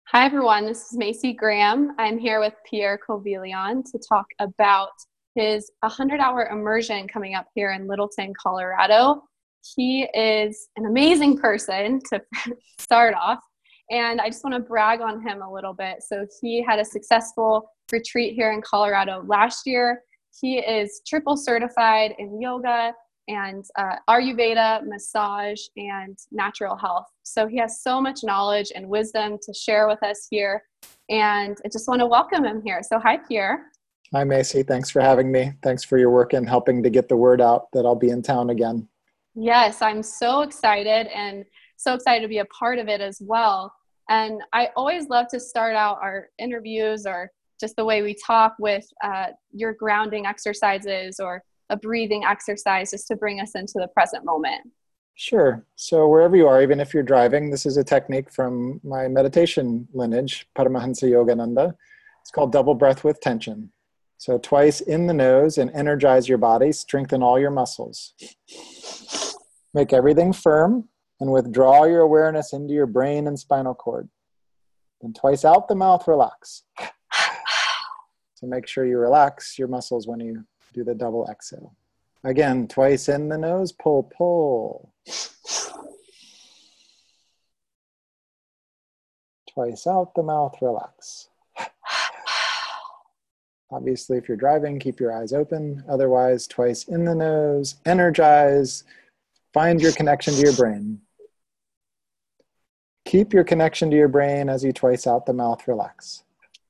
Hi, everyone. This is Macy Graham. I'm here with Pierre Covillion to talk about his 100-hour immersion coming up here in Littleton, Colorado. He is an amazing person to start off, and I just want to brag on him a little bit. So he had a successful retreat here in Colorado last year. He is triple certified in yoga and Ayurveda, massage, and natural health. So he has so much knowledge and wisdom to share with us here. And I just want to welcome him here. So hi, Pierre. Hi, Macy. Thanks for having me. Thanks for your work in helping to get the word out that I'll be in town again. Yes, I'm so excited and so excited to be a part of it as well. And I always love to start out our interviews or just the way we talk with your grounding exercises or a breathing exercise just to bring us into the present moment. Sure. So wherever you are, even if you're driving, this is a technique from my meditation lineage, Paramahansa Yogananda. It's called double breath with tension. So twice in the nose and energize your body, strengthen all your muscles. Make everything firm and withdraw your awareness into your brain and spinal cord. Then twice out the mouth, relax. So make sure you relax your muscles when you do the double exhale. Again, twice in the nose, pull, pull. Twice out the mouth, relax. Obviously, if you're driving, keep your eyes open. Otherwise, twice in the nose, energize, find your connection to your brain. Keep your connection to your brain as you twice out the mouth, relax.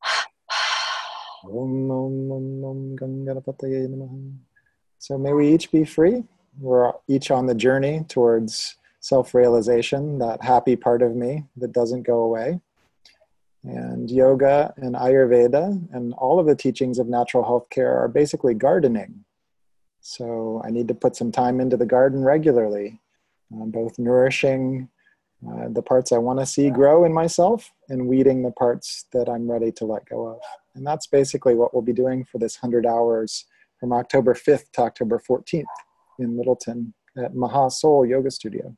So may we each be free. We're each on the journey towards self-realization, that happy part of me that doesn't go away. And yoga and Ayurveda and all of the teachings of natural health care are basically gardening. So I need to put some time into the garden regularly, both nourishing the parts I want to see grow in myself and weeding the parts that I'm ready to let go of. And that's basically what we'll be doing for this 100 hours from October 5th to October 14th in Littleton at Maha Soul Yoga Studio.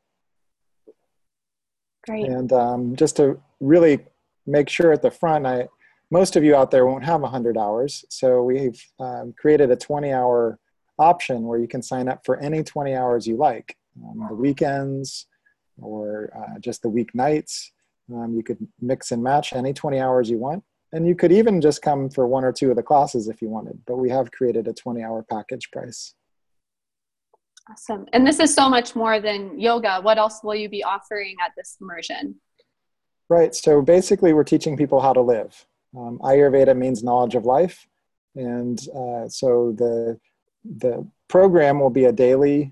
Great. And just to really make sure at the front, most of you out there won't have 100 hours. So we've created a 20-hour option where you can sign up for any 20 hours you like. The weekends or just the weeknights. You could mix and match any 20 hours you want. And you could even just come for one or two of the classes if you wanted. But we have created a 20-hour package price. Awesome. And this is so much more than yoga. What else will you be offering at this immersion? Right. So basically, we're teaching people how to live. Ayurveda means knowledge of life. And so the program will be a daily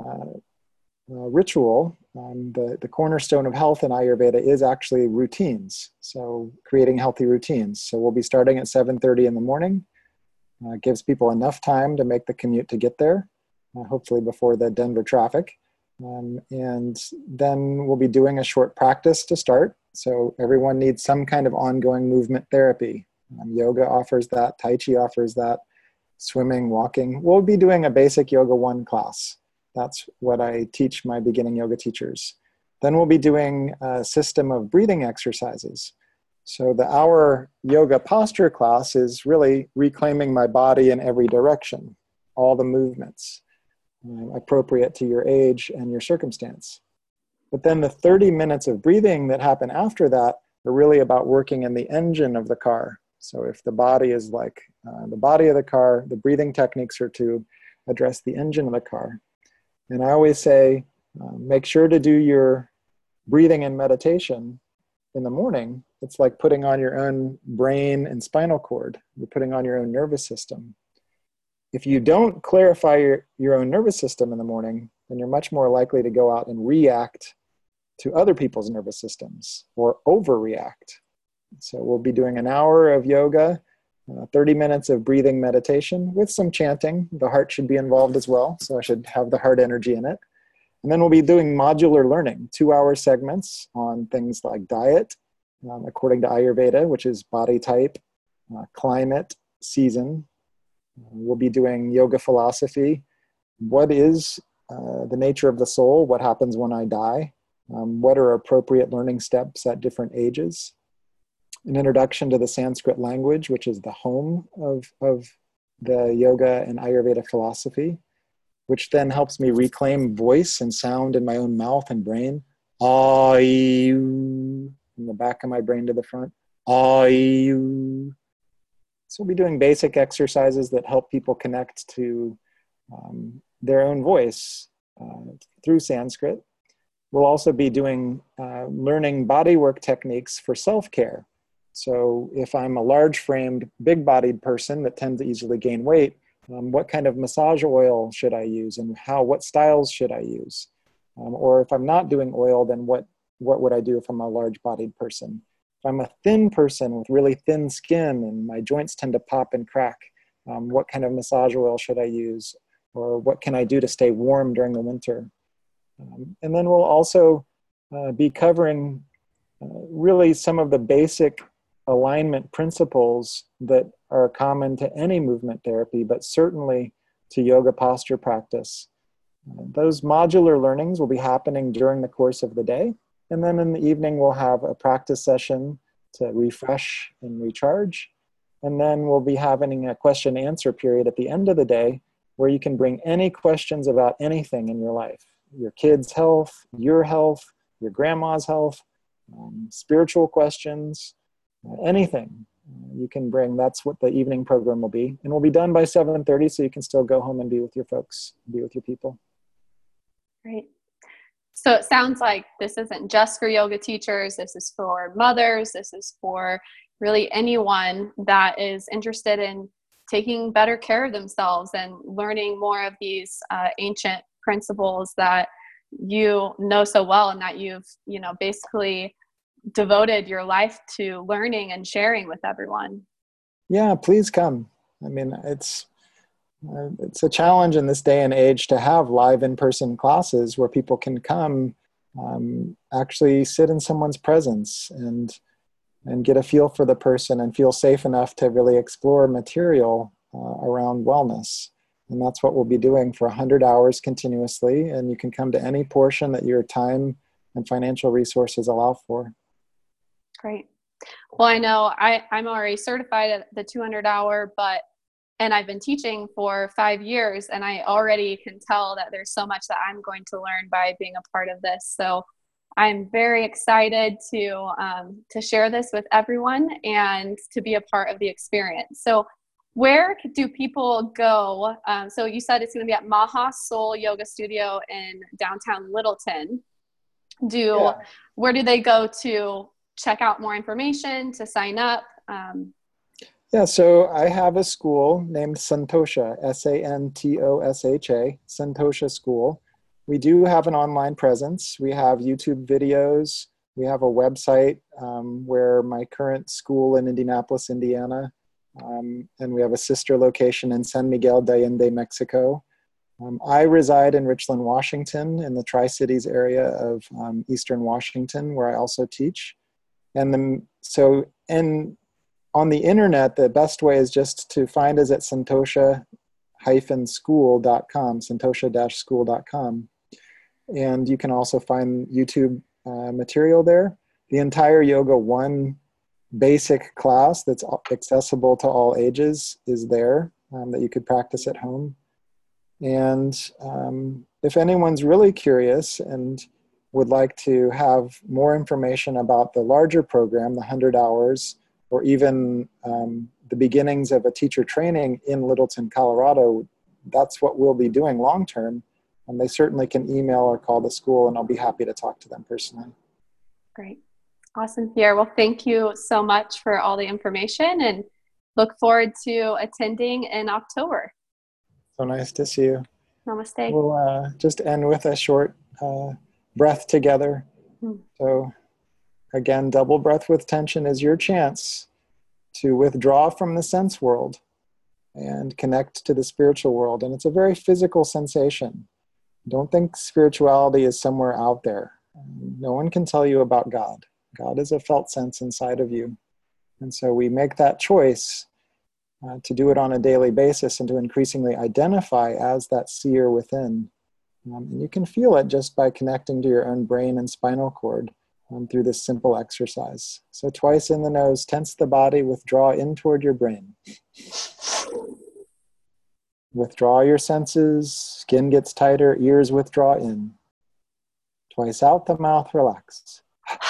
ritual. The cornerstone of health in Ayurveda is actually routines. So creating healthy routines. So we'll be starting at 7:30 in the morning. It gives people enough time to make the commute to get there, hopefully before the Denver traffic. And then we'll be doing a short practice to start. So everyone needs some kind of ongoing movement therapy. Yoga offers that. Tai Chi offers that. Swimming, walking. We'll be doing a basic Yoga 1 class. That's what I teach my beginning yoga teachers. Then we'll be doing a system of breathing exercises. So the hour yoga posture class is really reclaiming my body in every direction, all the movements appropriate to your age and your circumstance. But then the 30 minutes of breathing that happen after that are really about working in the engine of the car. So if the body is like the body of the car, the breathing techniques are to address the engine of the car. And I always say, make sure to do your breathing and meditation in the morning. It's like putting on your own brain and spinal cord. You're putting on your own nervous system. If you don't clarify your own nervous system in the morning, then you're much more likely to go out and react to other people's nervous systems or overreact. So we'll be doing an hour of yoga, 30 minutes of breathing meditation with some chanting. The heart should be involved as well, so I should have the heart energy in it. And then we'll be doing modular learning, 2-hour segments on things like diet, according to Ayurveda, which is body type, climate, season. We'll be doing yoga philosophy. What is the nature of the soul? What happens when I die? What are appropriate learning steps at different ages? an introduction to the Sanskrit language, which is the home of the yoga and Ayurveda philosophy, which then helps me reclaim voice and sound in my own mouth and brain. Ayu, from the back of my brain to the front. Ayu. So we'll be doing basic exercises that help people connect to their own voice through Sanskrit. We'll also be doing learning bodywork techniques for self-care. So if I'm a large-framed, big-bodied person that tends to easily gain weight, what kind of massage oil should I use, and what styles should I use? Or if I'm not doing oil, then what would I do if I'm a large-bodied person? If I'm a thin person with really thin skin and my joints tend to pop and crack, what kind of massage oil should I use? Or what can I do to stay warm during the winter? And then we'll also be covering really some of the basic alignment principles that are common to any movement therapy, but certainly to yoga posture practice. Those modular learnings will be happening during the course of the day. And then in the evening, we'll have a practice session to refresh and recharge. And then we'll be having a question and answer period at the end of the day where you can bring any questions about anything in your life. Your kids' health, your grandma's health, spiritual questions, anything you can bring. That's what the evening program will be. And we'll be done by 7:30 so you can still go home and be with your folks, be with your people. Great. So it sounds like this isn't just for yoga teachers. This is for mothers. This is for really anyone that is interested in taking better care of themselves and learning more of these ancient principles that you know so well and that you've, basically devoted your life to learning and sharing with everyone. Yeah, please come. I mean, it's a challenge in this day and age to have live in-person classes where people can come, actually sit in someone's presence and get a feel for the person and feel safe enough to really explore material around wellness. And that's what we'll be doing for 100 hours continuously. And you can come to any portion that your time and financial resources allow for. Great. Well, I know I'm already certified at the 200-hour, and I've been teaching for 5 years, and I already can tell that there's so much that I'm going to learn by being a part of this. So I'm very excited to share this with everyone and to be a part of the experience. So where do people go? So you said it's going to be at Maha Soul Yoga Studio in downtown Littleton. Where do they go to check out more information, to sign up? Yeah, so I have a school named Santosha, Santosha, Santosha School. We do have an online presence. We have YouTube videos. We have a website where my current school in Indianapolis, Indiana, and we have a sister location in San Miguel de Allende, Mexico. I reside in Richland, Washington, in the Tri-Cities area of Eastern Washington, where I also teach. On the internet, the best way is just to find us at santosha-school.com, santosha-school.com. And you can also find YouTube material there. The entire Yoga 1 basic class that's accessible to all ages is there that you could practice at home. And if anyone's really curious and would like to have more information about the larger program, the 100 hours, or even the beginnings of a teacher training in Littleton, Colorado, that's what we'll be doing long term. And they certainly can email or call the school, and I'll be happy to talk to them personally. Great. Awesome, Pierre. Well, thank you so much for all the information, and look forward to attending in October. So nice to see you. Namaste. We'll just end with a short breath together. So again, double breath with tension is your chance to withdraw from the sense world and connect to the spiritual world. And it's a very physical sensation. Don't think spirituality is somewhere out there. No one can tell you about God. God is a felt sense inside of you. And so we make that choice to do it on a daily basis and to increasingly identify as that seer within. And you can feel it just by connecting to your own brain and spinal cord. through this simple exercise. So twice in the nose, tense the body, withdraw in toward your brain. Withdraw your senses, skin gets tighter, ears withdraw in. Twice out the mouth, relax.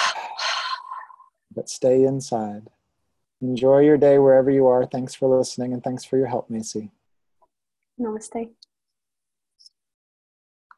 But stay inside. Enjoy your day wherever you are. Thanks for listening, and thanks for your help, Macy. Namaste.